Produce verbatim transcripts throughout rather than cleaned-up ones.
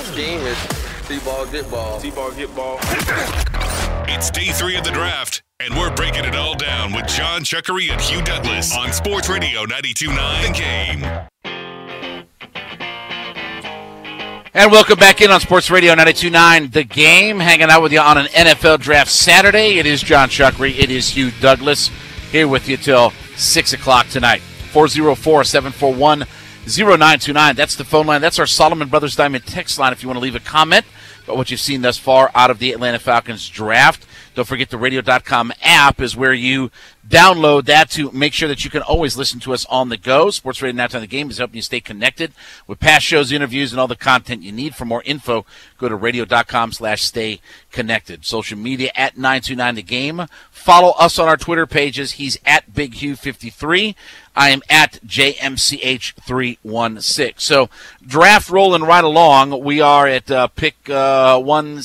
scheme is see ball, get ball. See ball, get ball. It's day three of the draft, and we're breaking it all down with John Chuckery and Hugh Douglas on Sports Radio ninety-two point nine The Game. And welcome back in on Sports Radio ninety-two point nine The Game, hanging out with you on an N F L Draft Saturday. It is John Chuckery. It is Hugh Douglas here with you till six o'clock tonight. four oh four, seven four one, oh nine two nine. That's the phone line. That's our Solomon Brothers Diamond text line if you want to leave a comment about what you've seen thus far out of the Atlanta Falcons draft. Don't forget the radio dot com app is where you download that to make sure that you can always listen to us on the go. Sports Radio ninety-two point nine The Game is helping you stay connected with past shows, interviews, and all the content you need. For more info, go to radio dot com slash stay connected. Social media at nine two nine The Game. Follow us on our Twitter pages. He's at Big Hugh fifty-three. I am at J M C H three one six. So draft rolling right along. We are at uh, pick uh, one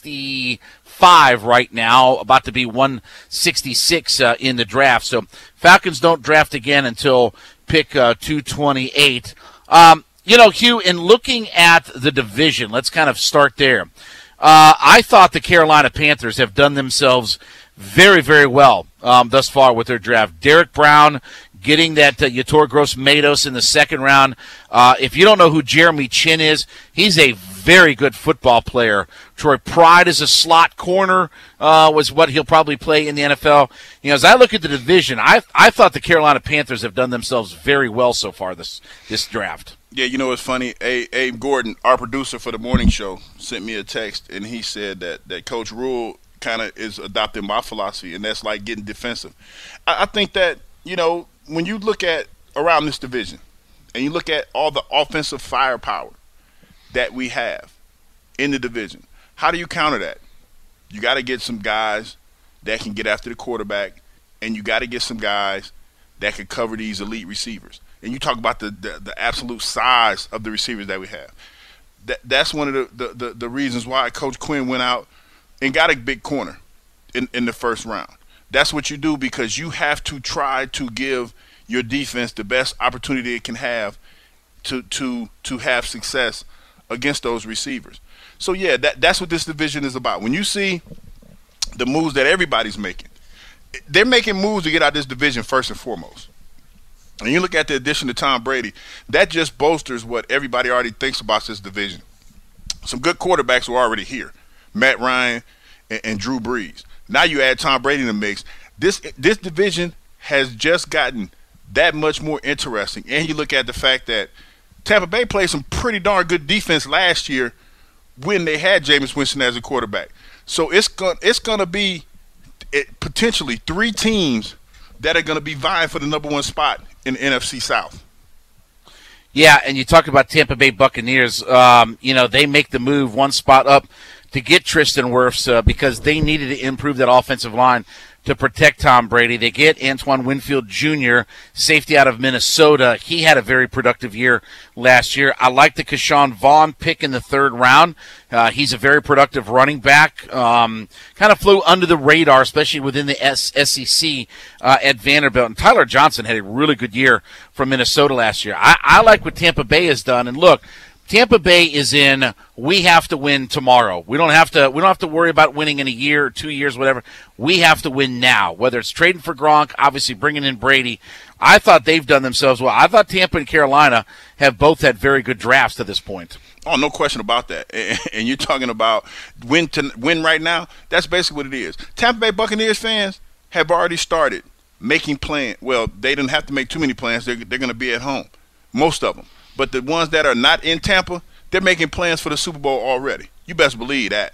sixty-five right now, about to be one sixty-six uh, in the draft. So Falcons don't draft again until pick uh, two twenty-eight. Um, you know, Hugh, in looking at the division, let's kind of start there. Uh, I thought the Carolina Panthers have done themselves very, very well um, thus far with their draft. Derek Brown getting that uh, Yetur Gross-Matos in the second round. Uh, if you don't know who Jeremy Chin is, he's a very good football player. Troy Pride is a slot corner, uh, was what he'll probably play in the N F L. You know, as I look at the division, I I thought the Carolina Panthers have done themselves very well so far this this draft. Yeah, you know what's funny? A- Abe Gordon, our producer for the morning show, sent me a text, and he said that, that Coach Rule kind of is adopting my philosophy, and that's like getting defensive. I, I think that, you know, when you look at around this division and you look at all the offensive firepower that we have in the division, how do you counter that? You got to get some guys that can get after the quarterback, and you got to get some guys that can cover these elite receivers. And you talk about the, the, the absolute size of the receivers that we have. That That's one of the, the, the, the reasons why Coach Quinn went out and got a big corner in, in the first round. That's what you do, because you have to try to give your defense the best opportunity it can have to to to have success against those receivers. So, yeah, that that's what this division is about. When you see the moves that everybody's making, they're making moves to get out of this division first and foremost. And you look at the addition to Tom Brady, that just bolsters what everybody already thinks about this division. Some good quarterbacks were already here, Matt Ryan and, and Drew Brees. Now you add Tom Brady in the mix. This this division has just gotten that much more interesting. And you look at the fact that Tampa Bay played some pretty darn good defense last year when they had Jameis Winston as a quarterback. So it's going it's going to be it, potentially three teams that are going to be vying for the number one spot in the N F C South. Yeah, and you talk about Tampa Bay Buccaneers. Um, you know, they make the move one spot up to get Tristan Wirfs uh, because they needed to improve that offensive line to protect Tom Brady. They get Antoine Winfield Junior, safety out of Minnesota. He had a very productive year last year. I like the Keyshawn Vaughn pick in the third round. Uh, he's a very productive running back. Um, kind of flew under the radar, especially within the S- SEC uh, at Vanderbilt. And Tyler Johnson had a really good year from Minnesota last year. I, I like what Tampa Bay has done. And look, Tampa Bay is in, we have to win tomorrow. We don't have to we don't have to worry about winning in a year or two years, whatever. We have to win now, whether it's trading for Gronk, obviously bringing in Brady. I thought they've done themselves well. I thought Tampa and Carolina have both had very good drafts to this point. Oh, no question about that. And you're talking about win to win right now. That's basically what it is. Tampa Bay Buccaneers fans have already started making plans. Well, they didn't have to make too many plans. They're, they're going to be at home, most of them. But the ones that are not in Tampa, they're making plans for the Super Bowl already. You best believe that.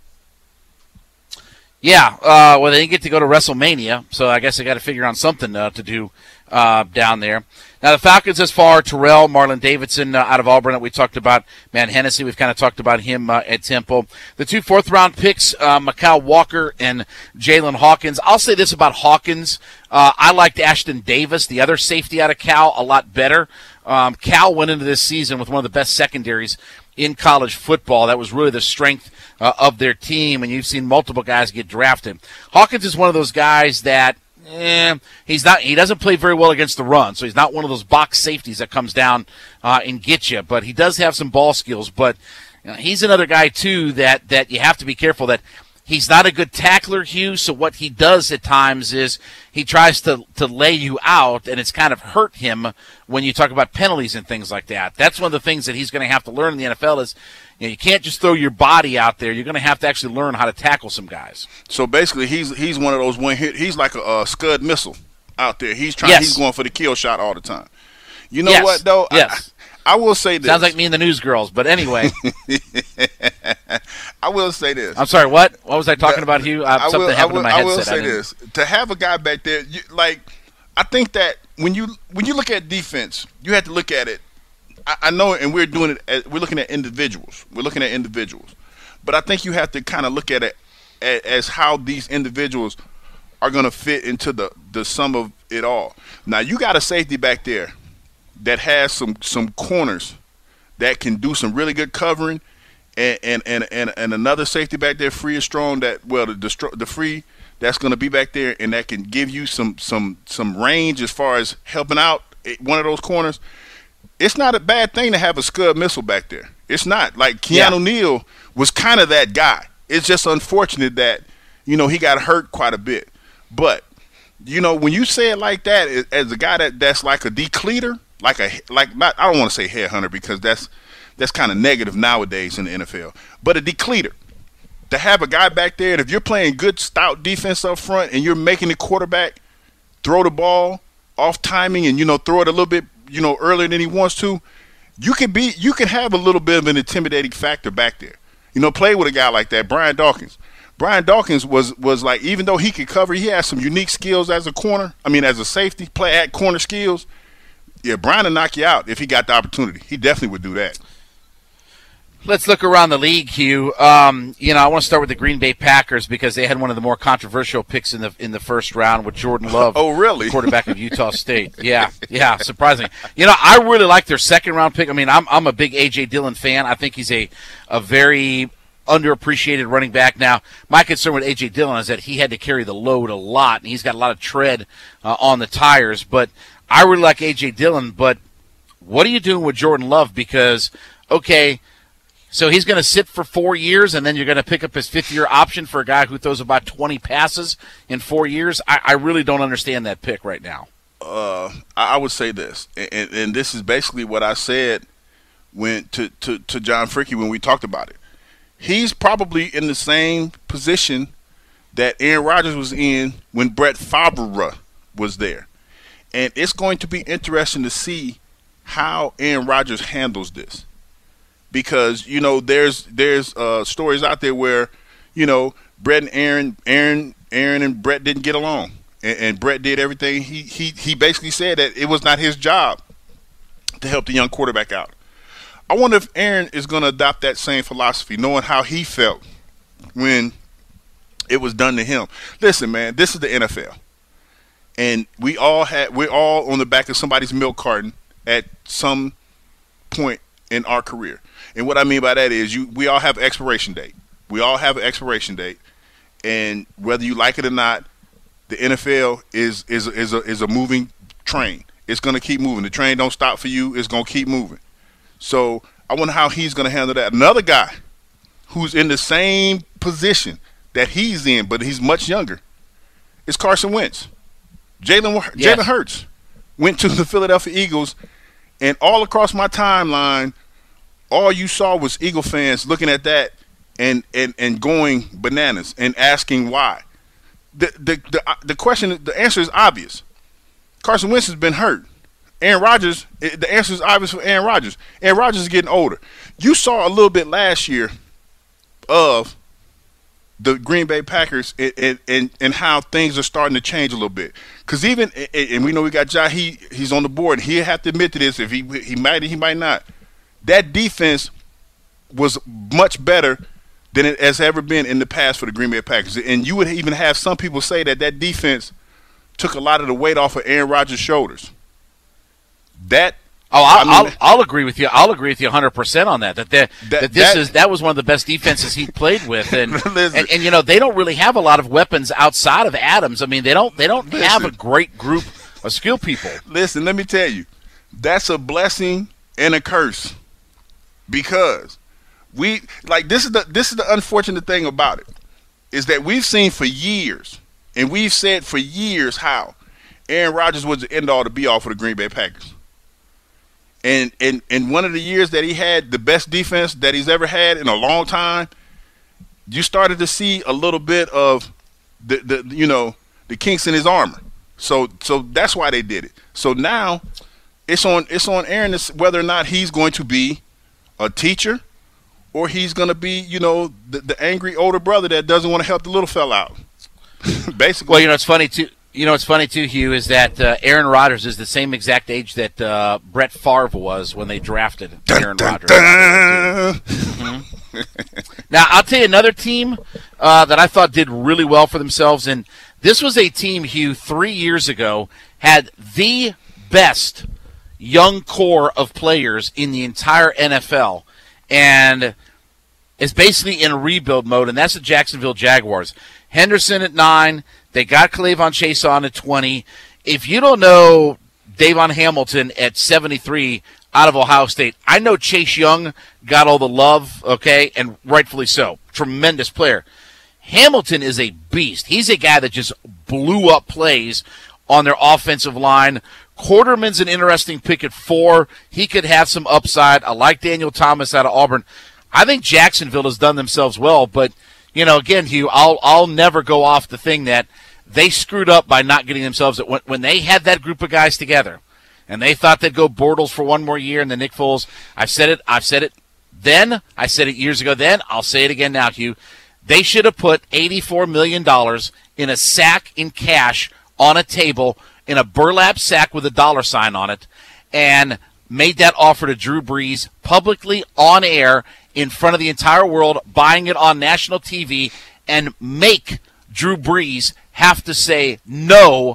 Yeah, uh, well, they didn't get to go to WrestleMania, so I guess they got to figure out something uh, to do uh, down there. Now, the Falcons as far, Terrell, Marlon Davidson uh, out of Auburn that we talked about. Matt Hennessy, we've kind of talked about him uh, at Temple. The two fourth-round picks, uh, Mikal Walker and Jalen Hawkins. I'll say this about Hawkins. Uh, I liked Ashton Davis, the other safety out of Cal, a lot better. Um, Cal went into this season with one of the best secondaries in college football. That was really the strength uh, of their team, and you've seen multiple guys get drafted. Hawkins is one of those guys that eh, he's not. He doesn't play very well against the run, so he's not one of those box safeties that comes down uh, and gets you. But he does have some ball skills. But You know, he's another guy, too, that, that you have to be careful that he's not a good tackler, Hugh, so what he does at times is he tries to, to lay you out, and it's kind of hurt him when you talk about penalties and things like that. That's one of the things that he's going to have to learn in the N F L is you know, you can't just throw your body out there. You're going to have to actually learn how to tackle some guys. So basically, he's he's one of those one hit. He's like a, a Scud missile out there. He's trying. Yes. He's going for the kill shot all the time. You know Yes. what though? Yes. I, I will say this. Sounds like me and the Newsgirls, but anyway. I will say this. I'm sorry, what? What was I talking about, Hugh? Uh, I something will, happened I will, to my I headset. will say I this. To have a guy back there, you, like, I think that when you when you look at defense, you have to look at it. I, I know, and we're doing it. As, we're looking at individuals. We're looking at individuals. But I think you have to kind of look at it as, as how these individuals are going to fit into the, the sum of it all. Now, you got a safety back there that has some some corners that can do some really good covering, and and, and, and, and another safety back there, free and strong, that well the the, the free that's going to be back there, and that can give you some some some range as far as helping out one of those corners. It's not a bad thing to have a Scud missile back there. It's not. Like Keanu Yeah. Neal was kind of that guy. It's just unfortunate that you know he got hurt quite a bit, but you know when you say it like that as a guy that that's like a decleater. Like a like not I don't want to say headhunter because that's that's kind of negative nowadays in the N F L. But a decleater. To have a guy back there, and if you're playing good stout defense up front and you're making the quarterback throw the ball off timing and you know throw it a little bit, you know, earlier than he wants to, you can be you can have a little bit of an intimidating factor back there. You know, play with a guy like that, Brian Dawkins. Brian Dawkins was was like, even though he could cover, he has some unique skills as a corner. I mean, as a safety, play at corner skills. Yeah, Brian will knock you out if he got the opportunity. He definitely would do that. Let's look around the league, Hugh. Um, you know, I want to start with the Green Bay Packers because they had one of the more controversial picks in the in the first round with Jordan Love. Oh, really? Quarterback of Utah State. Yeah, yeah, surprising. You know, I really like their second round pick. I mean, I'm I'm a big A J Dillon fan. I think he's a a very underappreciated running back. Now, my concern with A J Dillon is that he had to carry the load a lot, and he's got a lot of tread uh, on the tires. But I really like A J Dillon. But what are you doing with Jordan Love? Because, okay, so he's going to sit for four years, and then you're going to pick up his fifth-year option for a guy who throws about twenty passes in four years? I, I really don't understand that pick right now. Uh, I would say this, and, and this is basically what I said when to, to, to John Fricke when we talked about it. He's probably in the same position that Aaron Rodgers was in when Brett Favre was there. And it's going to be interesting to see how Aaron Rodgers handles this. Because, you know, there's there's uh, stories out there where, you know, Brett and Aaron, Aaron, Aaron and Brett didn't get along. And, and Brett did everything. He, he, he basically said that it was not his job to help the young quarterback out. I wonder if Aaron is going to adopt that same philosophy, knowing how he felt when it was done to him. Listen, man, this is the N F L. And we all had, we're all on the back of somebody's milk carton at some point in our career. And what I mean by that is you, we all have an expiration date. We all have an expiration date. And whether you like it or not, the N F L is is is a, is a moving train. It's going to keep moving. The train don't stop for you. It's going to keep moving. So I wonder how he's going to handle that. Another guy who's in the same position that he's in, but he's much younger, is Carson Wentz. Jalen Yes. Jalen Hurts went to the Philadelphia Eagles, and all across my timeline, all you saw was Eagle fans looking at that and and, and going bananas and asking why. The, the the the question, the answer is obvious. Carson Wentz has been hurt. Aaron Rodgers, the answer is obvious for Aaron Rodgers. Aaron Rodgers is getting older. You saw a little bit last year of the Green Bay Packers and, and, and, and how things are starting to change a little bit. Because even, and we know we got Jahi, he's on the board. He'll have to admit to this. If he he might, he might not. That defense was much better than it has ever been in the past for the Green Bay Packers. And you would even have some people say that that defense took a lot of the weight off of Aaron Rodgers' shoulders. That Oh, I'll, I mean, I'll, I'll agree with you. I'll agree with you one hundred percent on that. That, that, That- that this that- is that was one of the best defenses he played with, and, Listen. and and you know they don't really have a lot of weapons outside of Adams. I mean, they don't they don't have a Listen. great group of skill people. Listen, let me tell you, that's a blessing and a curse, because We like this is the this is the unfortunate thing about it is that we've seen for years, and we've said for years how Aaron Rodgers was the end all to be all for the Green Bay Packers. And in in one of the years that he had the best defense that he's ever had in a long time, you started to see a little bit of the, the you know the kinks in his armor. So so that's why they did it. So now it's on it's on Aaron whether or not he's going to be a teacher or he's going to be, you know, the, the angry older brother that doesn't want to help the little fella out. Basically. Well, you know, it's funny too. You know, what's funny too, Hugh, is that uh, Aaron Rodgers is the same exact age that uh, Brett Favre was when they drafted Aaron dun, Rodgers. Dun. Mm-hmm. Now, I'll tell you another team uh, that I thought did really well for themselves, and this was a team, Hugh, three years ago, had the best young core of players in the entire N F L, and is basically in rebuild mode, and that's the Jacksonville Jaguars. Henderson at nine. They got Clavon Chase on at twenty. If you don't know Davon Hamilton at seventy-three out of Ohio State, I know Chase Young got all the love, okay, and rightfully so. Tremendous player. Hamilton is a beast. He's a guy that just blew up plays on their offensive line. Quarterman's an interesting pick at four. He could have some upside. I like Daniel Thomas out of Auburn. I think Jacksonville has done themselves well, but you know, again, Hugh, I'll I'll never go off the thing that they screwed up by not getting themselves – when, when they had that group of guys together and they thought they'd go Bortles for one more year and then Nick Foles, I've said it, I've said it then, I said it years ago then, I'll say it again now, Hugh. They should have put eighty-four million dollars in a sack in cash on a table in a burlap sack with a dollar sign on it and made that offer to Drew Brees publicly on air in front of the entire world, buying it on national T V, and make Drew Brees have to say no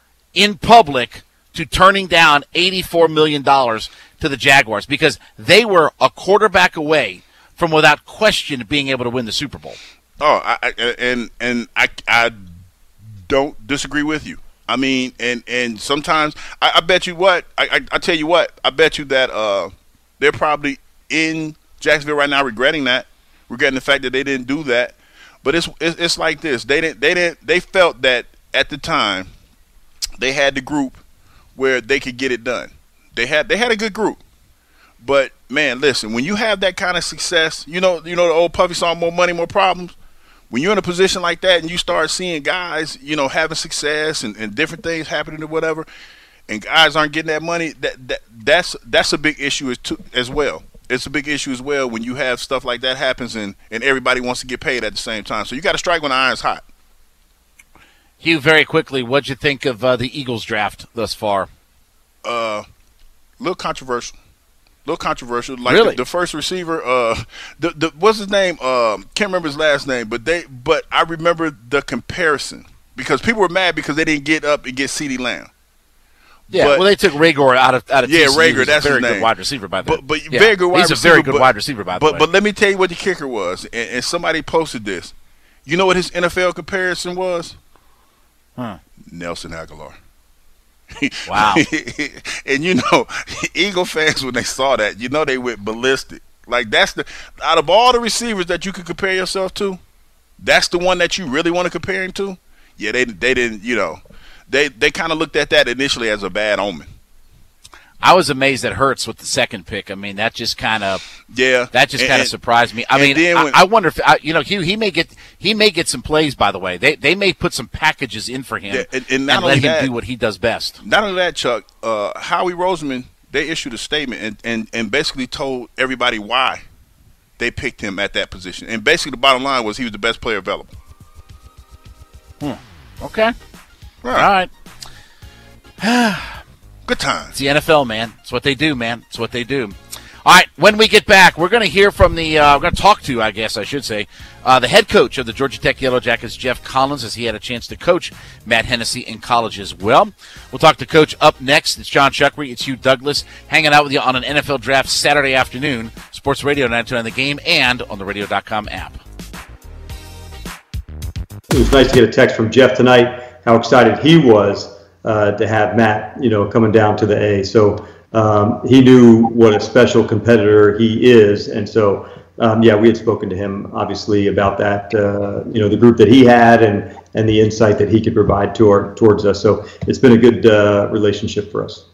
in public to turning down eighty-four million dollars to the Jaguars because they were a quarterback away from, without question, being able to win the Super Bowl. Oh, I, I, and and I, I don't disagree with you. I mean, and, and sometimes I, I bet you what I, I I tell you what I bet you that uh they're probably in Jacksonville right now regretting that, regretting the fact that they didn't do that. But it's, it's it's like this. They didn't they didn't they felt that at the time they had the group where they could get it done. They had they had a good group. But man, listen, when you have that kind of success, you know, you know the old Puffy song, more money, more problems. When you're in a position like that and you start seeing guys, you know, having success and, and different things happening or whatever, and guys aren't getting that money, that, that that's that's a big issue as, to, as well. It's a big issue as well when you have stuff like that happens and, and everybody wants to get paid at the same time. So you got to strike when the iron's hot. Hugh, very quickly, what'd you think of uh, the Eagles draft thus far? A uh, little controversial. A little controversial. Like really? the, the first receiver, uh, the, the what's his name? Uh, can't remember his last name, but they but I remember the comparison because people were mad because they didn't get up and get CeeDee Lamb. Yeah, but, well, they took Rager out of out of yeah, T C U. Rager. He's that's a very his name. good wide receiver, by the way. But, but yeah. very good wide He's receiver. a very good but, wide receiver, by the but, way. But let me tell you what the kicker was, and, and somebody posted this. You know what his N F L comparison was? Huh. Nelson Aguilar. Wow. And you know, Eagle fans, when they saw that, you know they went ballistic. Like that's the out of all the receivers that you could compare yourself to, that's the one that you really want to compare him to. Yeah, they they didn't. You know, they they kind of looked at that initially as a bad omen. I was amazed at Hurts with the second pick. I mean, that just kind of yeah, that just kind of surprised me. I mean, when, I, I wonder if I, you know, Hugh, he may get he may get some plays. By the way, they they may put some packages in for him yeah, and, and, and let him that, do what he does best. Not only that, Chuck, uh, Howie Roseman, they issued a statement and, and, and basically told everybody why they picked him at that position. And basically, the bottom line was he was the best player available. Hmm. Okay. Right. All right. Good times. It's the N F L, man. It's what they do, man. It's what they do. All right, when we get back, we're going to hear from the, uh, we're going to talk to, I guess I should say, uh, the head coach of the Georgia Tech Yellow Jackets, Jeff Collins, as he had a chance to coach Matt Hennessy in college as well. We'll talk to Coach up next. It's John Chuckery. It's Hugh Douglas hanging out with you on an N F L Draft Saturday afternoon, Sports Radio ninety-two point nine The Game, and on the radio dot com app. It was nice to get a text from Jeff tonight, how excited he was uh, to have Matt, you know, coming down to the A. So um, he knew what a special competitor he is, and so um, yeah, we had spoken to him obviously about that, uh, you know, the group that he had and and the insight that he could provide to our, towards us. So it's been a good uh, relationship for us.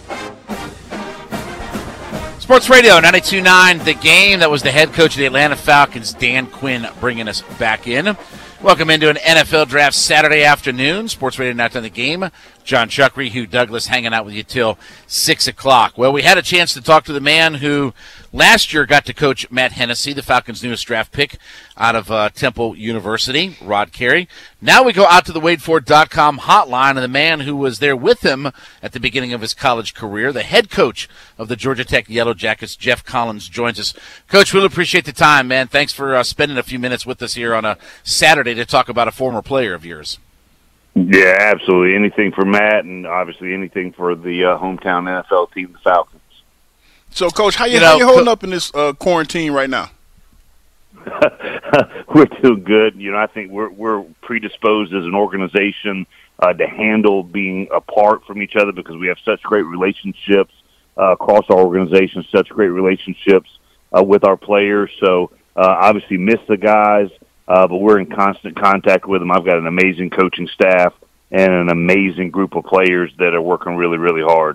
Sports Radio ninety-two point nine, The Game. That was the head coach of the Atlanta Falcons, Dan Quinn, bringing us back in. Welcome into an N F L Draft Saturday afternoon. Sports Radio ninety-two point nine, The Game. John Chuckery, Hugh Douglas, hanging out with you till six o'clock. Well, we had a chance to talk to the man who last year got to coach Matt Hennessy, the Falcons' newest draft pick out of uh, Temple University, Rod Carey. Now we go out to the Wade Ford dot com hotline, and the man who was there with him at the beginning of his college career, the head coach of the Georgia Tech Yellow Jackets, Geoff Collins, joins us. Coach, really appreciate the time, man. Thanks for uh, spending a few minutes with us here on a Saturday to talk about a former player of yours. Yeah, absolutely. Anything for Matt, and obviously anything for the uh, hometown N F L team, the Falcons. So, Coach, how you, you know, how you holding co- up in this uh, quarantine right now? We're doing good. You know, I think we're we're predisposed as an organization uh, to handle being apart from each other because we have such great relationships uh, across our organization, such great relationships uh, with our players. So, uh, obviously, miss the guys. Uh, but we're in constant contact with them. I've got an amazing coaching staff and an amazing group of players that are working really, really hard.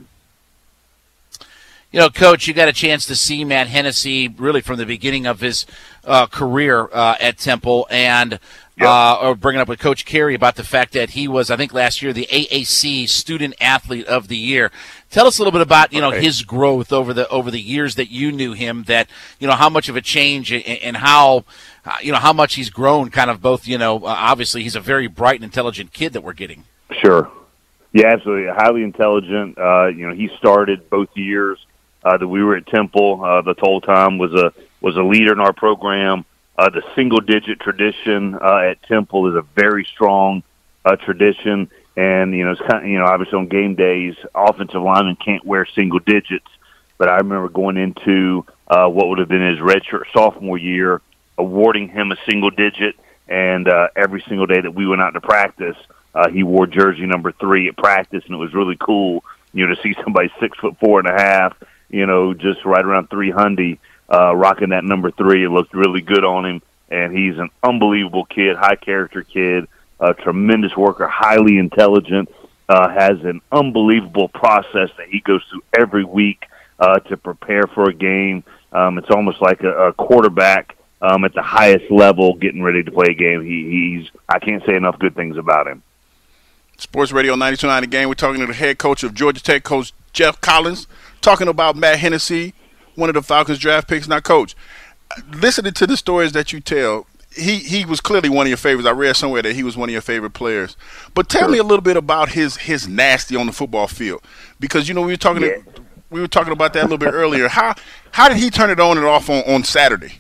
You know, Coach, you got a chance to see Matt Hennessy really from the beginning of his uh, career uh, at Temple, and yep. uh, or bringing up with Coach Carey about the fact that he was, I think, last year the A A C Student Athlete of the Year. Tell us a little bit about you know okay. his growth over the over the years that you knew him. That you know how much of a change and, and how. Uh, you know, how much he's grown, kind of both, you know, uh, obviously he's a very bright and intelligent kid that we're getting. Sure. Yeah, absolutely. Highly intelligent. Uh, you know, he started both years uh, that we were at Temple. Uh, the whole time was a was a leader in our program. Uh, the single-digit tradition uh, at Temple is a very strong uh, tradition. And, you know, it's kind of, you know, obviously on game days, offensive linemen can't wear single digits. But I remember going into uh, what would have been his redshirt sophomore year, awarding him a single digit, and uh, every single day that we went out to practice, uh, he wore jersey number three at practice, and it was really cool, you know, to see somebody six foot four and a half, you know, just right around three hundred, uh, rocking that number three. It looked really good on him, and he's an unbelievable kid, high character kid, a tremendous worker, highly intelligent, uh, has an unbelievable process that he goes through every week uh, to prepare for a game. Um, it's almost like a, a quarterback Um, at the highest level, getting ready to play a game. He, he's I can't say enough good things about him. Sports Radio ninety-two point nine, The Game. We're talking to the head coach of Georgia Tech, Coach Geoff Collins, talking about Matt Hennessy, one of the Falcons draft picks. Now, Coach, listening to the stories that you tell, he, he was clearly one of your favorites. I read somewhere that he was one of your favorite players. But tell sure. me a little bit about his his nasty on the football field, because you know we were talking yeah. to, we were talking about that a little bit earlier. How how did he turn it on and off on, on Saturday?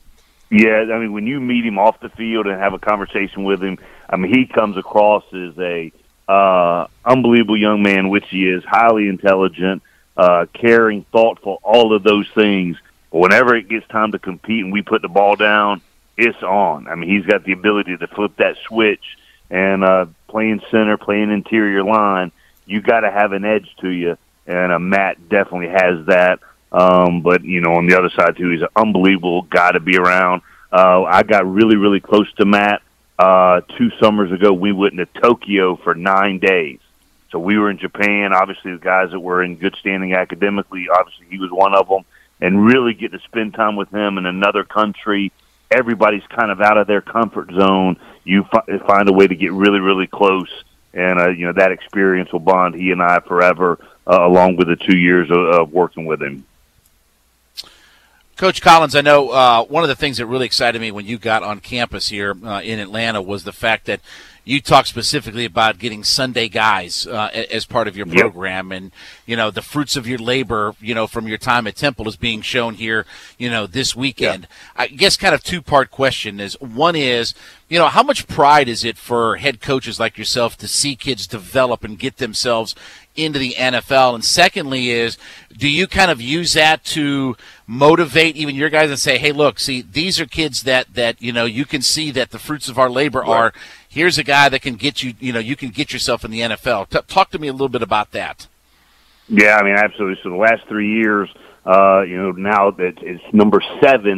Yeah, I mean, when you meet him off the field and have a conversation with him, I mean, he comes across as a uh, unbelievable young man, which he is, highly intelligent, uh, caring, thoughtful, all of those things. But whenever it gets time to compete and we put the ball down, it's on. I mean, he's got the ability to flip that switch, and uh, playing center, playing interior line, you got to have an edge to you, and uh, Matt definitely has that. Um, but, you know, on the other side, too, he's an unbelievable guy to be around. Uh, I got really, really close to Matt uh, two summers ago. We went into Tokyo for nine days. So we were in Japan. Obviously, the guys that were in good standing academically, obviously he was one of them. And really get to spend time with him in another country. Everybody's kind of out of their comfort zone. You fi- find a way to get really, really close. And, uh, you know, that experience will bond he and I forever, uh, along with the two years of, of working with him. Coach Collins, I know uh, one of the things that really excited me when you got on campus here uh, in Atlanta was the fact that you talked specifically about getting Sunday guys uh, as part of your program, yep. and you know the fruits of your labor, you know, from your time at Temple is being shown here, you know, this weekend. Yep. I guess kind of two-part question is: one is, you know, how much pride is it for head coaches like yourself to see kids develop and get themselves into the N F L? And secondly is, do you kind of use that to motivate even your guys and say, hey, look, see, these are kids that, that you know, you can see that the fruits of our labor right. are, here's a guy that can get you, you know, you can get yourself in the N F L. T- talk to me a little bit about that. Yeah, I mean, absolutely. So the last three years, uh, you know, now that it's number seven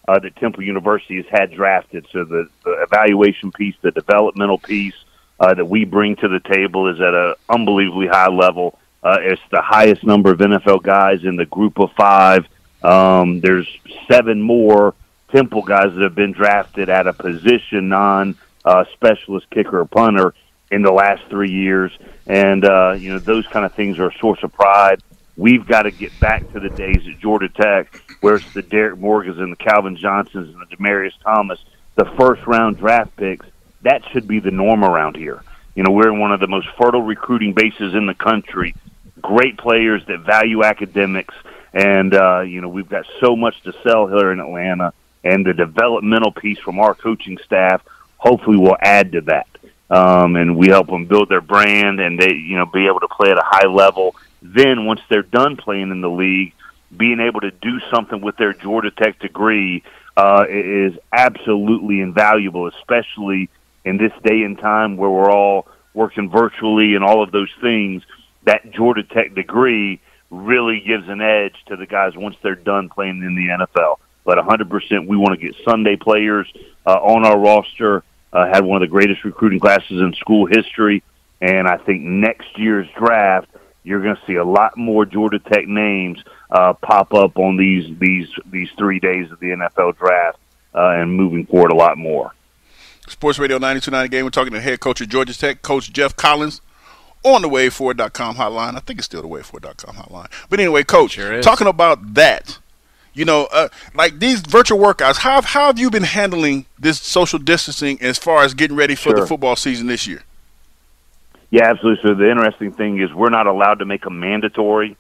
uh, that Temple University has had drafted. So the, the evaluation piece, the developmental piece uh, that we bring to the table is at an unbelievably high level. Uh, it's the highest number of N F L guys in the group of five. Um, there's seven more Temple guys that have been drafted at a position, non-specialist uh, kicker or punter, in the last three years. And, uh, you know, those kind of things are a source of pride. We've got to get back to the days at Georgia Tech where it's the Derek Morgans and the Calvin Johnsons and the Demarius Thomas, the first-round draft picks. That should be the norm around here. You know, we're in one of the most fertile recruiting bases in the country. Great players that value academics. And, uh, you know, we've got so much to sell here in Atlanta. And the developmental piece from our coaching staff hopefully will add to that. Um, and we help them build their brand and they, you know, be able to play at a high level. Then once they're done playing in the league, being able to do something with their Georgia Tech degree uh, is absolutely invaluable, especially in this day and time where we're all working virtually and all of those things. That Georgia Tech degree really gives an edge to the guys once they're done playing in the N F L. But one hundred percent we want to get Sunday players uh, on our roster. Uh, had one of the greatest recruiting classes in school history. And I think next year's draft, you're going to see a lot more Georgia Tech names uh, pop up on these these these three days of the N F L draft uh, and moving forward a lot more. Sports Radio ninety-two point nine Game. We're talking to head coach of Georgia Tech, Coach Jeff Collins, on the wave forward dot com hotline. I think it's still the wave forward dot com hotline. But anyway, Coach, sure talking about that, you know, uh, like these virtual workouts, how, how have you been handling this social distancing as far as getting ready for Sure. the football season this year? Yeah, absolutely. So the interesting thing is we're not allowed to make them mandatory,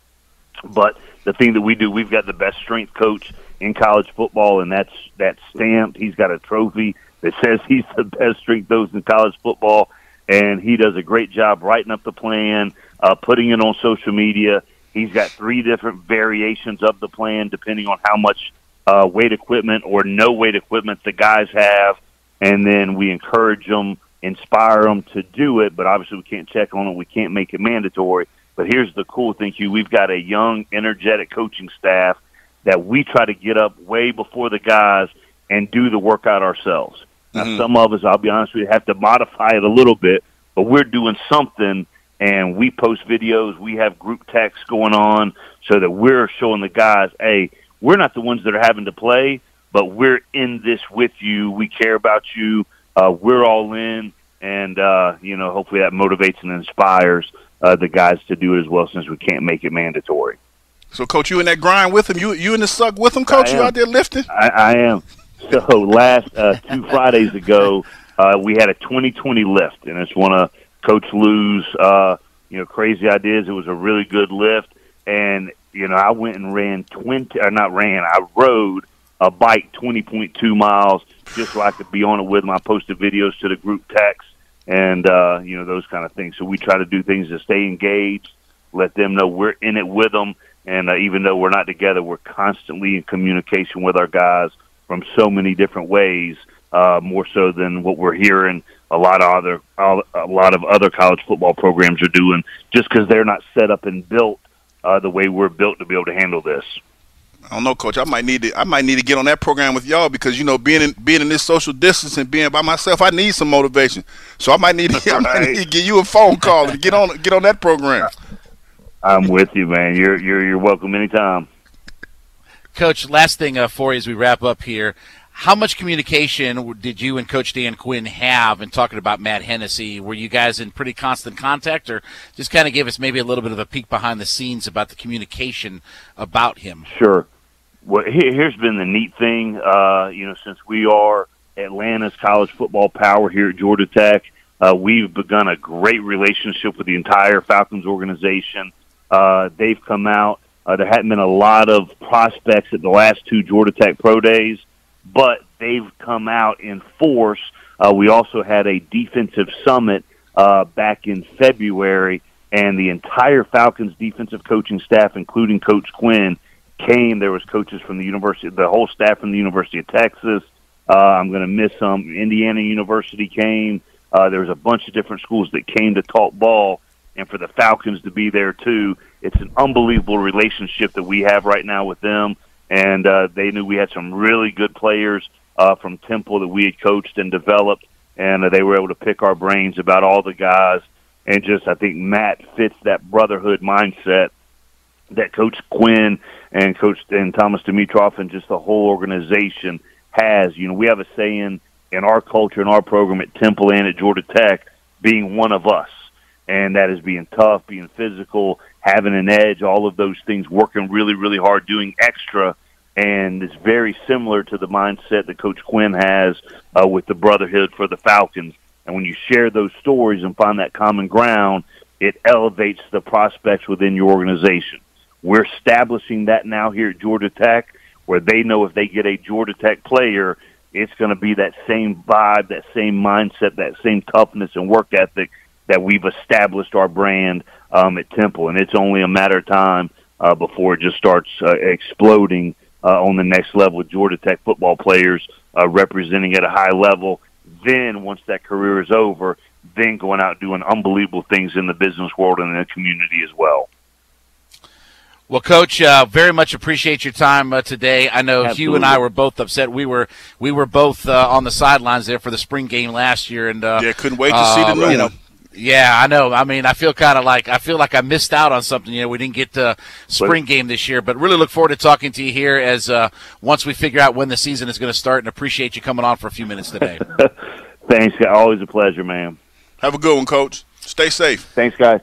but the thing that we do, we've got the best strength coach in college football, and that's that's stamped. He's got a trophy that says he's the best strength coach in college football, and he does a great job writing up the plan, uh, putting it on social media. He's got three different variations of the plan depending on how much uh, weight equipment or no weight equipment the guys have, and then we encourage them, inspire them to do it, but obviously we can't check on it. We can't make it mandatory. But here's the cool thing, Hugh. We've got a young, energetic coaching staff that we try to get up way before the guys and do the workout ourselves. Now, Mm-hmm. some of us, I'll be honest with you, have to modify it a little bit, but we're doing something, and we post videos. We have group texts going on so that we're showing the guys, hey, we're not the ones that are having to play, but we're in this with you. We care about you. Uh, we're all in, and, uh, you know, hopefully that motivates and inspires uh, the guys to do it as well since we can't make it mandatory. So, Coach, you in that grind with him? You you in the suck with him, Coach? I You am. out there lifting? I, I am. So last uh, two Fridays ago, uh, we had a twenty twenty lift, and it's one of Coach Lou's, uh, you know, crazy ideas. It was a really good lift, and, you know, I went and ran twenty, or not ran, I rode a bike twenty point two miles just so I could be on it with them. I posted videos to the group text and, uh, you know, those kind of things. So we try to do things to stay engaged, let them know we're in it with them, and uh, even though we're not together, we're constantly in communication with our guys from so many different ways, uh, more so than what we're hearing a lot of other a lot of other college football programs are doing, just because they're not set up and built uh, the way we're built to be able to handle this. I don't know, Coach. I might need to. I might need to get on that program with y'all because you know, being in being in this social distance and being by myself, I need some motivation. So I might need to. I might need to give you a phone call and get on get on that program. I'm with you, man. You're you're you're welcome anytime. Coach, last thing uh, for you as we wrap up here. How much communication did you and Coach Dan Quinn have in talking about Matt Hennessy? Were you guys in pretty constant contact, or just kind of give us maybe a little bit of a peek behind the scenes about the communication about him? Sure. Well, here, here's been the neat thing. Uh, you know, since we are Atlanta's college football power here at Georgia Tech, uh, we've begun a great relationship with the entire Falcons organization. Uh, they've come out. Uh, there hadn't been a lot of prospects at the last two Georgia Tech Pro Days, but they've come out in force. Uh, we also had a defensive summit uh, back in February, and the entire Falcons defensive coaching staff, including Coach Quinn, came. There was coaches from the university, the whole staff from the University of Texas. Uh, I'm going to miss some. Indiana University came. Uh, there was a bunch of different schools that came to talk ball, and for the Falcons to be there too. It's an unbelievable relationship that we have right now with them. and uh, they knew we had some really good players uh, from Temple that we had coached and developed, and uh, they were able to pick our brains about all the guys. And just, I think Matt fits that brotherhood mindset that Coach Quinn and Coach and Thomas Dimitroff and just the whole organization has. You know, we have a saying in our culture, in our program at Temple and at Georgia Tech, being one of us. And that is being tough, being physical, having an edge, all of those things, working really, really hard, doing extra. And it's very similar to the mindset that Coach Quinn has uh, with the brotherhood for the Falcons. And when you share those stories and find that common ground, it elevates the prospects within your organization. We're establishing that now here at Georgia Tech, where they know if they get a Georgia Tech player, it's going to be that same vibe, that same mindset, that same toughness and work ethic that we've established our brand um, at Temple. And it's only a matter of time uh, before it just starts uh, exploding uh, on the next level with Georgia Tech football players uh, representing at a high level. Then once that career is over, then going out doing unbelievable things in the business world and in the community as well. Well, Coach, uh, very much appreciate your time uh, today. I know Absolutely. Hugh and I were both upset. We were we were both uh, on the sidelines there for the spring game last year, and uh, yeah, couldn't wait to see the new uh, you know, one. Yeah, I know. I mean, I feel kind of like I feel like I missed out on something. You know, we didn't get the spring game this year, but really look forward to talking to you here as uh, once we figure out when the season is going to start. And appreciate you coming on for a few minutes today. Thanks, guys. Always a pleasure, man. Have a good one, Coach. Stay safe. Thanks, guys.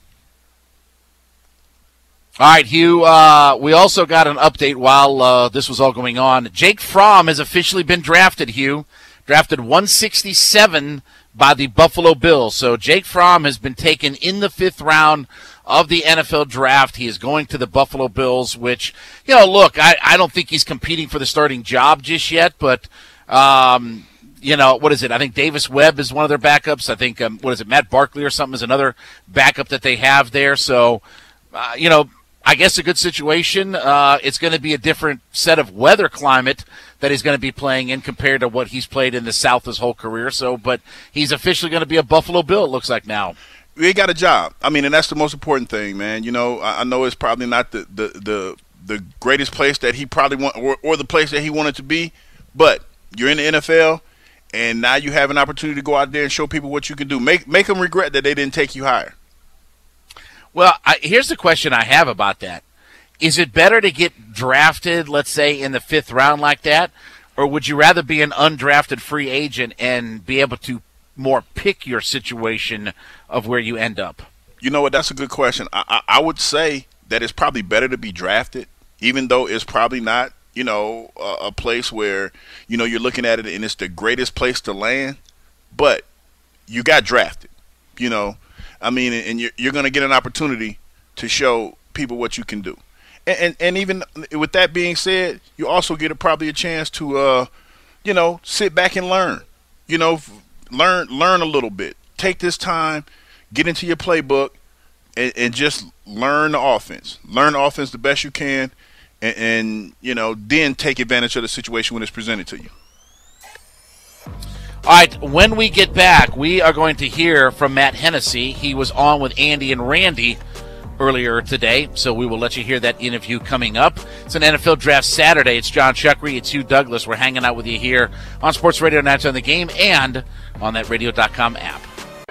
All right, Hugh, uh, we also got an update while uh, this was all going on. Jake Fromm has officially been drafted, Hugh. Drafted one sixty-seven by the Buffalo Bills. So Jake Fromm has been taken in the fifth round of the N F L draft. He is going to the Buffalo Bills, which, you know, look, I, I don't think he's competing for the starting job just yet, but, um, you know, what is it? I think Davis Webb is one of their backups. I think, um, what is it, Matt Barkley or something is another backup that they have there. So, uh, you know, I guess a good situation. Uh, it's going to be a different set of weather climate that he's going to be playing in compared to what he's played in the South his whole career. So, but he's officially going to be a Buffalo Bill, it looks like now. He got a job. I mean, and that's the most important thing, man. You know, I, I know it's probably not the, the, the, the greatest place that he probably want, or, or the place that he wanted to be, but you're in the N F L, and now you have an opportunity to go out there and show people what you can do. Make make them regret that they didn't take you higher. Well, I, here's the question I have about that. Is it better to get drafted, let's say, in the fifth round like that, or would you rather be an undrafted free agent and be able to more pick your situation of where you end up? You know what? That's a good question. I, I, I would say that it's probably better to be drafted, even though it's probably not, you know, a, a place where, you know, you're looking at it and it's the greatest place to land, but you got drafted, you know. I mean, and you're, you're going to get an opportunity to show people what you can do. And, and, and even with that being said, you also get a, probably a chance to, uh, you know, sit back and learn, you know, learn learn a little bit. Take this time, get into your playbook, and, and just learn the offense. Learn the offense the best you can, and, and, you know, then take advantage of the situation when it's presented to you. All right, when we get back, we are going to hear from Matt Hennessy. He was on with Andy and Randy earlier today, so we will let you hear that interview coming up. It's an N F L Draft Saturday. It's John Chuckery. It's Hugh Douglas. We're hanging out with you here on Sports Radio ninety-two on the Game and on that radio dot com app.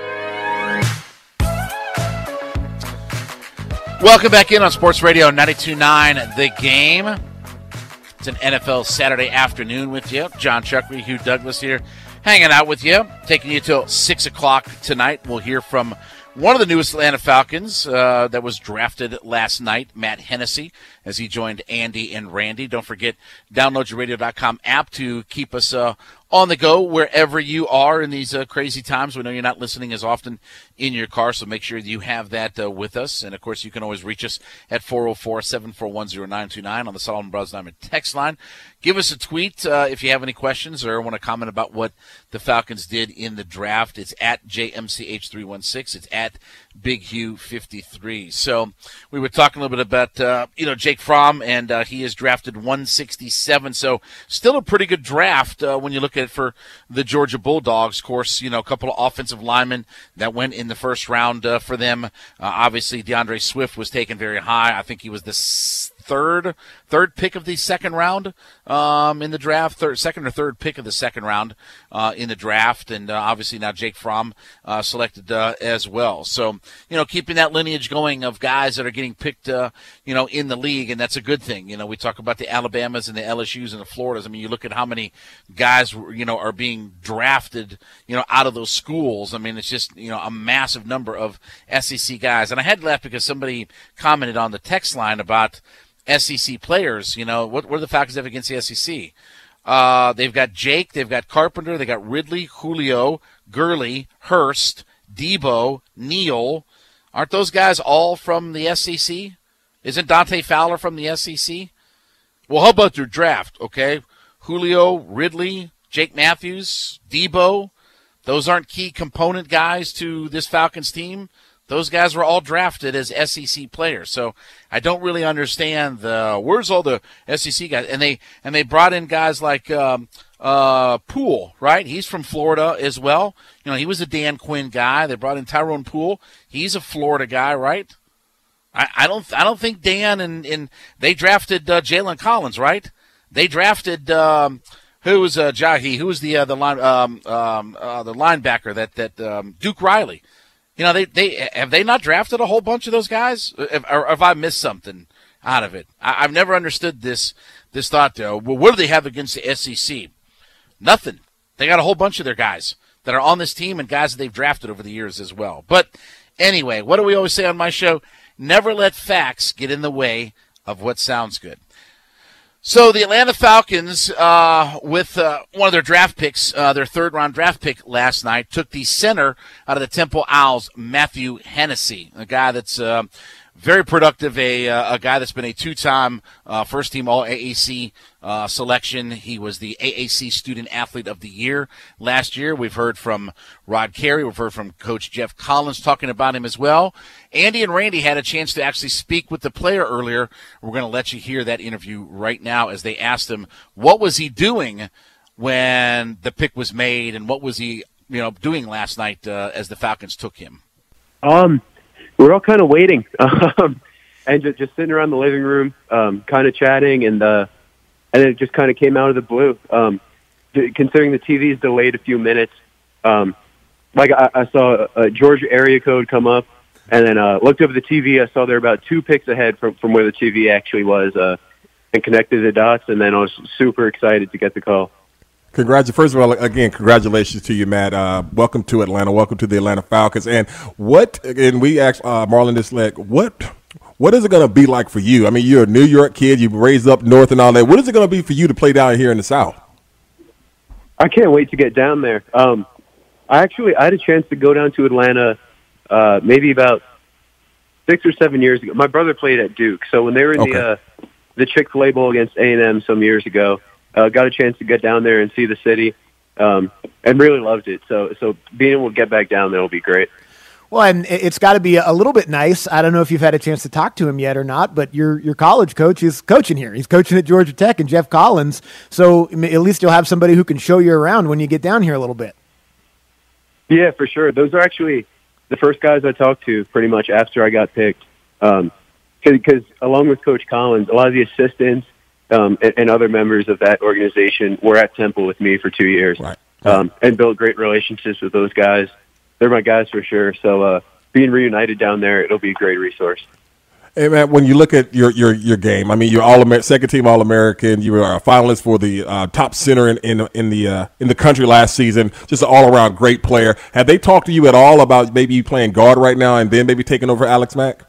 Welcome back in on Sports Radio ninety-two point nine The Game. It's an N F L Saturday afternoon with you. John Chuckery, Hugh Douglas here, hanging out with you, taking you till six o'clock tonight. We'll hear from one of the newest Atlanta Falcons uh, that was drafted last night, Matt Hennessy, as he joined Andy and Randy. Don't forget, download your radio dot com app to keep us uh, on the go wherever you are in these uh, crazy times. We know you're not listening as often in your car, so make sure you have that uh, with us. And, of course, you can always reach us at four oh four, seven four one, oh nine two nine on the Solomon Brothers Diamond text line. Give us a tweet uh, if you have any questions or want to comment about what the Falcons did in the draft. It's at J M C H three one six. It's at Big Hugh fifty-three. So we were talking a little bit about, uh, you know, Jake Fromm, and uh, he is drafted one sixty-seven. So still a pretty good draft uh, when you look at it for the Georgia Bulldogs. Of course, you know, a couple of offensive linemen that went in the first round uh, for them. Uh, obviously, DeAndre Swift was taken very high. I think he was the third third pick of the second round um, in the draft, third, second or third pick of the second round uh, in the draft, and uh, obviously now Jake Fromm uh, selected uh, as well. So, you know, keeping that lineage going of guys that are getting picked, uh, you know, in the league, and that's a good thing. You know, we talk about the Alabamas and the L S Us and the Floridas. I mean, you look at how many guys, you know, are being drafted, you know, out of those schools. I mean, it's just, you know, a massive number of S E C guys. And I had to laugh because somebody commented on the text line about S E C players. You know, what, what do the Falcons have against the S E C? Uh, they've got Jake, they've got Carpenter, they got Ridley, Julio, Gurley, Hurst, Debo, Neal. Aren't those guys all from the S E C? Isn't Dante Fowler from the S E C? Well, how about their draft, okay? Julio, Ridley, Jake Matthews, Debo, those aren't key component guys to this Falcons team. Those guys were all drafted as S E C players. So I don't really understand the where's all the S E C guys. And they and they brought in guys like um, uh, Poole, right? He's from Florida as well. You know, he was a Dan Quinn guy. They brought in Tyrone Poole. He's a Florida guy, right? I, I don't I don't think Dan and, and they drafted uh, Jalen Collins, right? They drafted um, who was uh, Jahi? Who was the uh, the line um, um, uh, the linebacker that that um, Duke Riley? You know, they, they have they not drafted a whole bunch of those guys? Or, or have I missed something out of it? I, I've never understood this this thought, though. Well, what do they have against the S E C? Nothing. They got a whole bunch of their guys that are on this team and guys that they've drafted over the years as well. But anyway, what do we always say on my show? Never let facts get in the way of what sounds good. So the Atlanta Falcons, uh, with uh, one of their draft picks, uh, their third-round draft pick last night, took the center out of the Temple Owls, Matthew Hennessy, a guy that's uh, very productive, a uh, a guy that's been a two-time uh, first-team All-A A C uh, selection. He was the A A C Student Athlete of the Year last year. We've heard from Rod Carey. We've heard from Coach Jeff Collins talking about him as well. Andy and Randy had a chance to actually speak with the player earlier. We're going to let you hear that interview right now as they asked him what was he doing when the pick was made and what was he, you know, doing last night uh, as the Falcons took him. Um. We're all kind of waiting um, and just, just sitting around the living room, um, kind of chatting, and uh, and it just kind of came out of the blue. Um, considering the T V is delayed a few minutes, um, like I, I saw a Georgia area code come up, and then uh, looked over the T V. I saw they're about two picks ahead from, from where the T V actually was, uh, and connected the dots, and then I was super excited to get the call. Congratulations. First of all, again, congratulations to you, Matt. Uh, welcome to Atlanta. Welcome to the Atlanta Falcons. And what, and we asked uh, Marlon this leg, what, what is it going to be like for you? I mean, you're a New York kid. You were raised up north and all that. What is it going to be for you to play down here in the South? I can't wait to get down there. Um, I actually, I had a chance to go down to Atlanta uh, maybe about six or seven years ago. My brother played at Duke. So when they were in okay. the, uh, the Chick-fil-A Bowl against A and M some years ago, Uh, got a chance to get down there and see the city, um, and really loved it. So, so being able to get back down there will be great. Well, and it's got to be a little bit nice. I don't know if you've had a chance to talk to him yet or not, but your your college coach is coaching here. He's coaching at Georgia Tech, and Jeff Collins. So at least you'll have somebody who can show you around when you get down here a little bit. Yeah, for sure. Those are actually the first guys I talked to pretty much after I got picked. Um, because along with Coach Collins, a lot of the assistants, Um, and, and other members of that organization were at Temple with me for two years, right. um, and built great relationships with those guys. They're my guys for sure. So uh, being reunited down there, it'll be a great resource. Hey, man, when you look at your your, your game, I mean, you're all Amer- second team All American. You were a finalist for the uh, top center in in, in the uh, in the country last season. Just an all around great player. Have they talked to you at all about maybe you playing guard right now and then maybe taking over Alex Mack?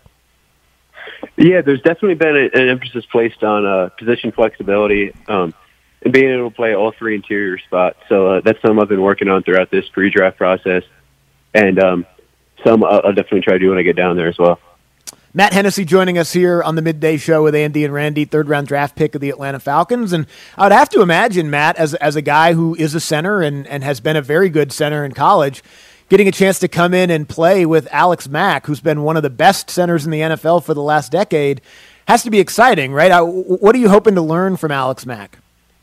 Yeah, there's definitely been a, an emphasis placed on uh, position flexibility um, and being able to play all three interior spots. So uh, that's something I've been working on throughout this pre-draft process, and um, some I'll, I'll definitely try to do when I get down there as well. Matt Hennessy joining us here on the Midday Show with Andy and Randy, third-round draft pick of the Atlanta Falcons. And I would have to imagine, Matt, as as a guy who is a center and, and has been a very good center in college, getting a chance to come in and play with Alex Mack, who's been one of the best centers in the N F L for the last decade, has to be exciting, right? What are you hoping to learn from Alex Mack?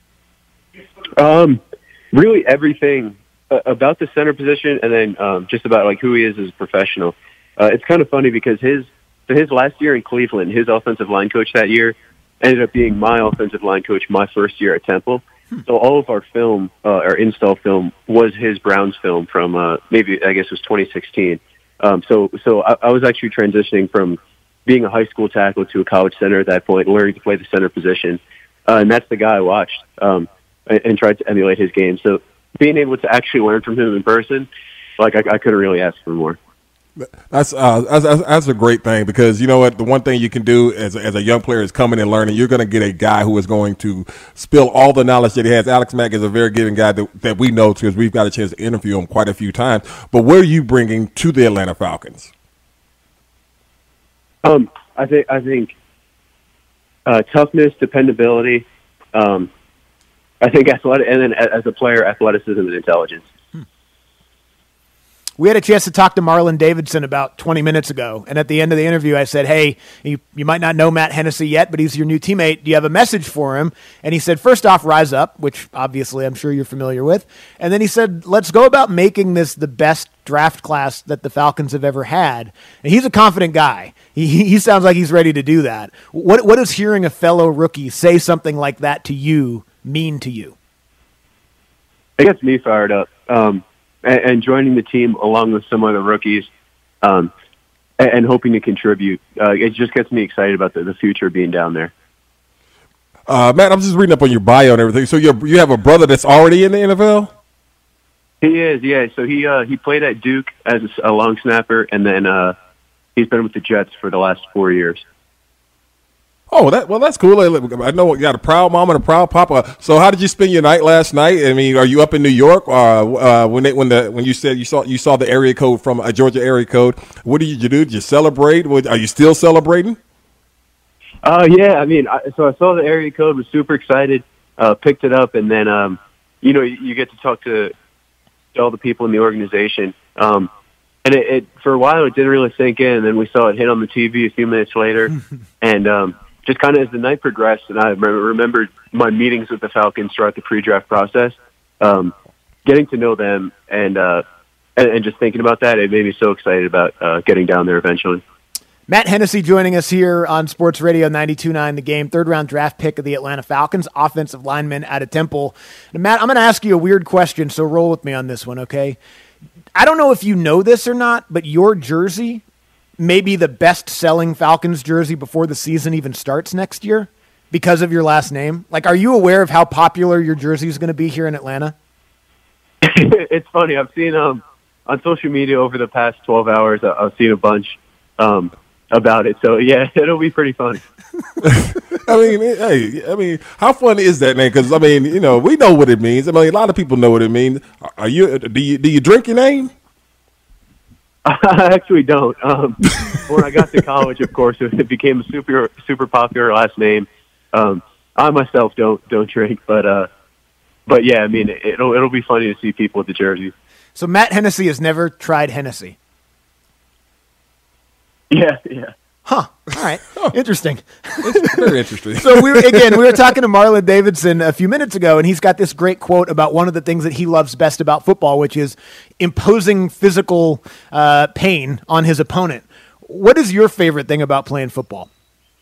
Um, really everything about the center position, and then um, just about like who he is as a professional. Uh, it's kind of funny because his so his last year in Cleveland, his offensive line coach that year ended up being my offensive line coach my first year at Temple. So all of our film, uh, our install film, was his Browns film from uh, maybe I guess it was twenty sixteen. Um, so so I, I was actually transitioning from being a high school tackle to a college center at that point, learning to play the center position, uh, and that's the guy I watched um, and, and tried to emulate his game. So being able to actually learn from him in person, like I, I couldn't really ask for more. That's, uh, that's that's a great thing because you know what, the one thing you can do as as a young player is coming and learning. You're going to get a guy who is going to spill all the knowledge that he has. Alex Mack is a very giving guy that, that we know because we've got a chance to interview him quite a few times. But what are you bringing to the Atlanta Falcons? Um, I think I think uh, toughness, dependability. Um, I think athletic, and then as a player, athleticism and intelligence. We had a chance to talk to Marlon Davidson about twenty minutes ago, and at the end of the interview, I said, hey, you, you might not know Matt Hennessy yet, but he's your new teammate. Do you have a message for him? And he said, first off, rise up, which obviously I'm sure you're familiar with. And then he said, let's go about making this the best draft class that the Falcons have ever had. And he's a confident guy. He, he sounds like he's ready to do that. What, what does hearing a fellow rookie say something like that to you mean to you? It gets me fired up. Um, and, and joining the team along with some other rookies um, and, and hoping to contribute, uh, it just gets me excited about the, the future being down there. Uh, Matt, I'm just reading up on your bio and everything. So you you have a brother that's already in the N F L? He is, yeah. So he uh, he played at Duke as a long snapper, and then uh, he's been with the Jets for the last four years. Oh, that well, that's cool. I know you got a proud mom and a proud papa. So, how did you spend your night last night? I mean, are you up in New York? Or uh, when they, when the when you said you saw you saw the area code from a Georgia area code, what did you do? Did you celebrate? Are you still celebrating? Oh uh, yeah, I mean, I, so I saw the area code, was super excited, uh, picked it up, and then um, you know you, you get to talk to, to all the people in the organization. Um, and it, it for a while it didn't really sink in, and then we saw it hit on the T V a few minutes later, and um, just kind of as the night progressed, and I remember, remembered my meetings with the Falcons throughout the pre-draft process, um, getting to know them, and, uh, and and just thinking about that, it made me so excited about uh, getting down there eventually. Matt Hennessy joining us here on Sports Radio ninety-two point nine The Game, third-round draft pick of the Atlanta Falcons, offensive lineman out of Temple. Now, Matt, I'm going to ask you a weird question, so roll with me on this one, okay? I don't know if you know this or not, but your jersey may be the best-selling Falcons jersey before the season even starts next year because of your last name. Like, are you aware of how popular your jersey is going to be here in Atlanta? It's funny. I've seen um, on social media over the past twelve hours, I've seen a bunch um, about it. So, yeah, it'll be pretty funny. I mean, hey, I mean, how fun is that, man? Because, I mean, you know, we know what it means. I mean, a lot of people know what it means. Are you, do you, do you drink your name? I actually don't. Um, when I got to college, of course, it became a super, super popular last name. Um, I myself don't don't drink, but uh, but yeah, I mean, it'll it'll be funny to see people with the jerseys. So Matt Hennessy has never tried Hennessy. Yeah, yeah. Huh. All right. Oh. Interesting. It's very interesting. So we were, again, we were talking to Marlon Davidson a few minutes ago, and he's got this great quote about one of the things that he loves best about football, which is imposing physical uh, pain on his opponent. What is your favorite thing about playing football?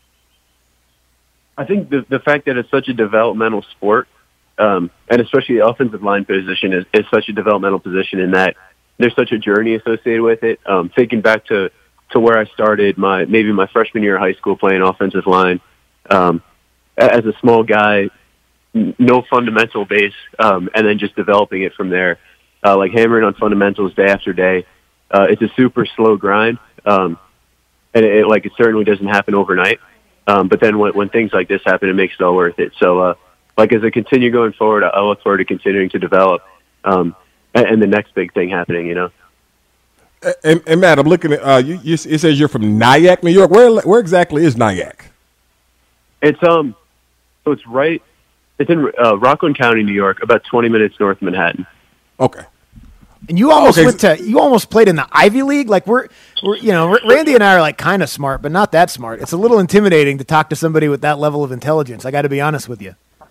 I think the the fact that it's such a developmental sport, um, and especially the offensive line position is, is such a developmental position in that there's such a journey associated with it. Um, thinking back to to where I started my maybe my freshman year of high school playing offensive line. Um, as a small guy, no fundamental base, um, and then just developing it from there, uh, like hammering on fundamentals day after day. Uh, it's a super slow grind, um, and it, it like it certainly doesn't happen overnight. Um, but then when, when things like this happen, it makes it all worth it. So, uh, like as I continue going forward, I look forward to continuing to develop, um, and, and the next big thing happening. You know. And, and Matt, I'm looking at uh, you, you. It says you're from Nyack, New York. Where where exactly is Nyack? It's um, so it's right. It's in uh, Rockland County, New York, about twenty minutes north of Manhattan. Okay. And you almost okay. went to you almost played in the Ivy League. Like we're we're you know Randy and I are like kind of smart, but not that smart. It's a little intimidating to talk to somebody with that level of intelligence. I got to be honest with you.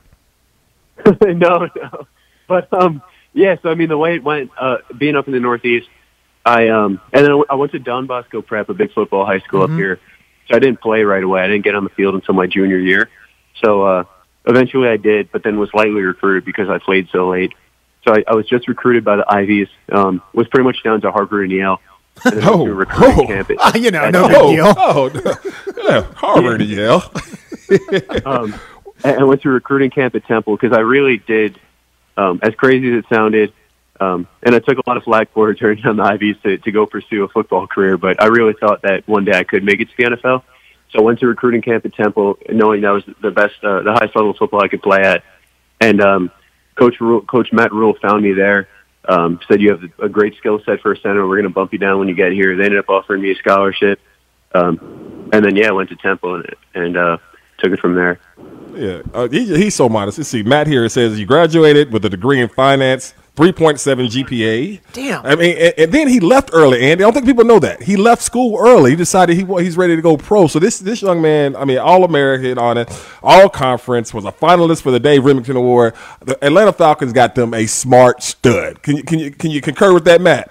no, no, but um, yeah. So I mean, the way it went, uh, being up in the Northeast. I um and then I went to Don Bosco Prep, a big football high school mm-hmm. up here. So I didn't play right away. I didn't get on the field until my junior year. So uh, eventually I did, but then was lightly recruited because I played so late. So I, I was just recruited by the Ivies. Um, was pretty much down to Harvard and Yale. And then Oh, went to recruiting oh. camp at, Uh, you know, at- no big Oh, deal. oh, yeah, Harvard and Yale. um, and I went to recruiting camp at Temple because I really did, um, as crazy as it sounded, um, and I took a lot of flack for it turning down the Ivies to, to go pursue a football career, but I really thought that one day I could make it to the N F L. So I went to recruiting camp at Temple, knowing that was the best, uh, the highest level of football I could play at. And um, Coach Rule, Coach Matt Rule found me there. Um, said you have a great skill set for a center. We're going to bump you down when you get here. They ended up offering me a scholarship, um, and then yeah, I went to Temple and, and uh, took it from there. Yeah, uh, he, he's so modest. Let's see, Matt here says you graduated with a degree in finance, three point seven G P A. Damn. I mean, and, and then he left early, Andy. I don't think people know that. He left school early. He decided he wa- he's ready to go pro. So this this young man, I mean, All-American on it, All-Conference, was a finalist for the Dave Remington Award. The Atlanta Falcons got them a smart stud. Can you can you can you concur with that, Matt?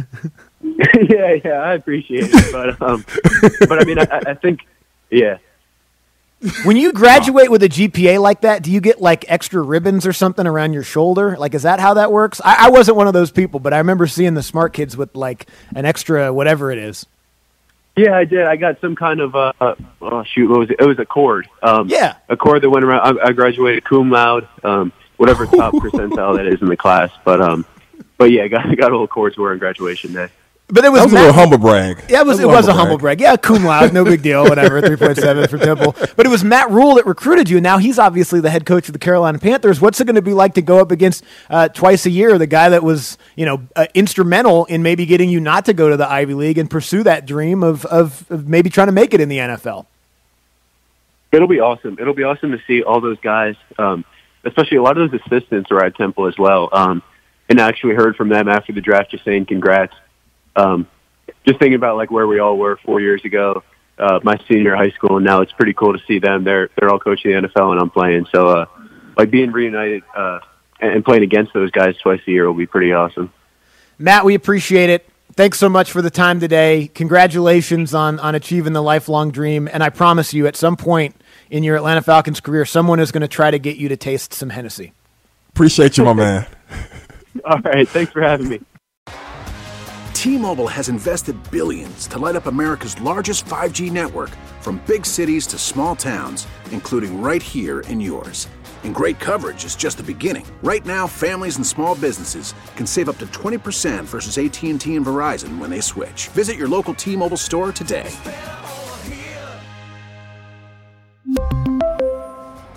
yeah, yeah, I appreciate it, but um, but I mean, I, I think, yeah. When you graduate with a G P A like that, do you get like extra ribbons or something around your shoulder? Like, is that how that works? I, I wasn't one of those people, but I remember seeing the smart kids with like an extra whatever it is. Yeah, I did. I got some kind of uh, uh oh shoot, what was it? It was a cord. Um, Yeah. a cord that went around. I, I graduated cum laude, um, whatever top percentile that is in the class. But um, but yeah, I got I got a little cord to wear on graduation day. But it was, That was a Matt- little humble brag. Yeah, it was. That It was a humble humble brag. Yeah, cum laude, no big deal. Whatever, three point seven for Temple. But it was Matt Rule that recruited you. And now he's obviously the head coach of the Carolina Panthers. What's it going to be like to go up against uh, twice a year the guy that was, you know, uh, instrumental in maybe getting you not to go to the Ivy League and pursue that dream of, of of maybe trying to make it in the N F L? It'll be awesome. It'll be awesome to see all those guys, um, especially a lot of those assistants are at Temple as well. Um, and I actually heard from them after the draft just saying congrats. Um, just thinking about like where we all were four years ago, uh, my senior high school, and now it's pretty cool to see them. They're they're all coaching the N F L, and I'm playing. So uh, like being reunited uh, and playing against those guys twice a year will be pretty awesome. Matt, we appreciate it. Thanks so much for the time today. Congratulations on on achieving the lifelong dream. And I promise you, at some point in your Atlanta Falcons career, someone is going to try to get you to taste some Hennessy. Appreciate you, my man. All right, thanks for having me. T-Mobile has invested billions to light up America's largest five G network, from big cities to small towns, including right here in yours. And great coverage is just the beginning. Right now, families and small businesses can save up to twenty percent versus A T and T and Verizon when they switch. Visit your local T-Mobile store today.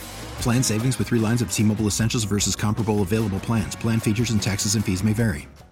Plan savings with three lines of T-Mobile Essentials versus comparable available plans. Plan features and taxes and fees may vary.